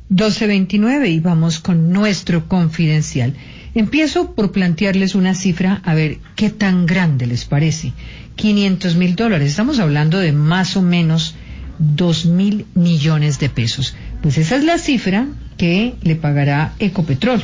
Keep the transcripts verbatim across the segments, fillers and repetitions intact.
doce veintinueve y vamos con nuestro confidencial. Empiezo por plantearles una cifra, a ver qué tan grande les parece. quinientos mil dólares, estamos hablando de más o menos dos mil millones de pesos. Pues esa es la cifra que le pagará Ecopetrol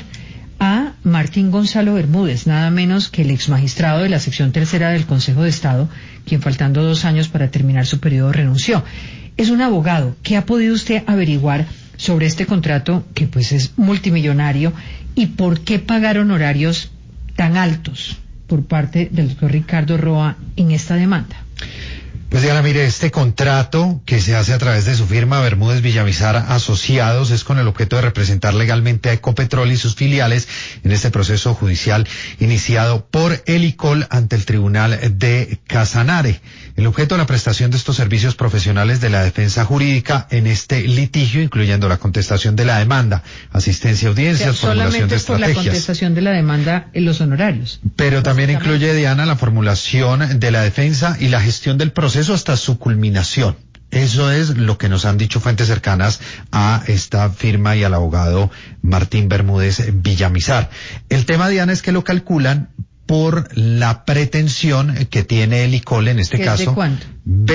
a Martín Gonzalo Bermúdez, nada menos que el exmagistrado de la sección tercera del Consejo de Estado, quien faltando dos años para terminar su periodo renunció. Es un abogado. ¿Qué ha podido usted averiguar sobre este contrato que pues es multimillonario y por qué pagar honorarios tan altos por parte del doctor Ricardo Roa en esta demanda? Pues Diana, mire, este contrato que se hace a través de su firma Bermúdez Villamizar Asociados es con el objeto de representar legalmente a Ecopetrol y sus filiales en este proceso judicial iniciado por el I C O L ante el Tribunal de Casanare. El objeto de la prestación de estos servicios profesionales de la defensa jurídica en este litigio, incluyendo la contestación de la demanda, asistencia a audiencias, o sea, formulación de estrategias. Solamente por la contestación de la demanda en los honorarios. Pero también incluye, Diana, la formulación de la defensa y la gestión del proceso hasta su culminación. Eso es lo que nos han dicho fuentes cercanas a esta firma y al abogado Martín Bermúdez Villamizar. El tema, Diana, es que lo calculan por la pretensión que tiene el I C O L en este caso. ¿De cuánto?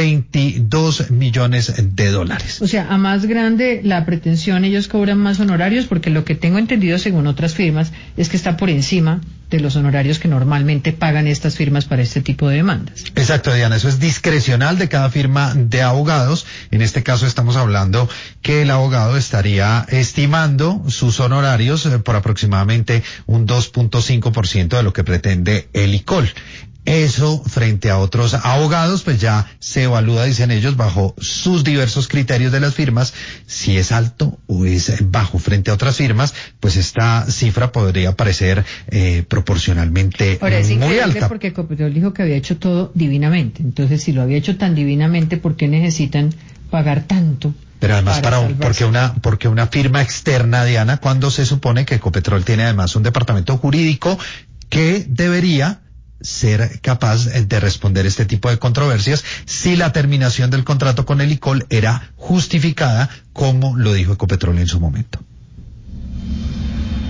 veintidós millones de dólares. O sea, a más grande la pretensión, ellos cobran más honorarios, porque lo que tengo entendido según otras firmas es que está por encima de los honorarios que normalmente pagan estas firmas para este tipo de demandas. Exacto, Diana, eso es discrecional de cada firma de abogados. En este caso estamos hablando que el abogado estaría estimando sus honorarios por aproximadamente un dos punto cinco por ciento de lo que pretende el I C O L. Eso, frente a otros abogados, pues ya se evalúa, dicen ellos, bajo sus diversos criterios de las firmas, si es alto o es bajo. Frente a otras firmas, pues esta cifra podría parecer eh, proporcionalmente Ahora, es muy alta. Porque Ecopetrol dijo que había hecho todo divinamente. Entonces, si lo había hecho tan divinamente, ¿por qué necesitan pagar tanto? Pero además, para para un, porque una porque una firma externa, Diana, cuando se supone que Ecopetrol tiene además un departamento jurídico que debería ser capaz de responder este tipo de controversias si la terminación del contrato con el I C O L era justificada, como lo dijo Ecopetrol en su momento.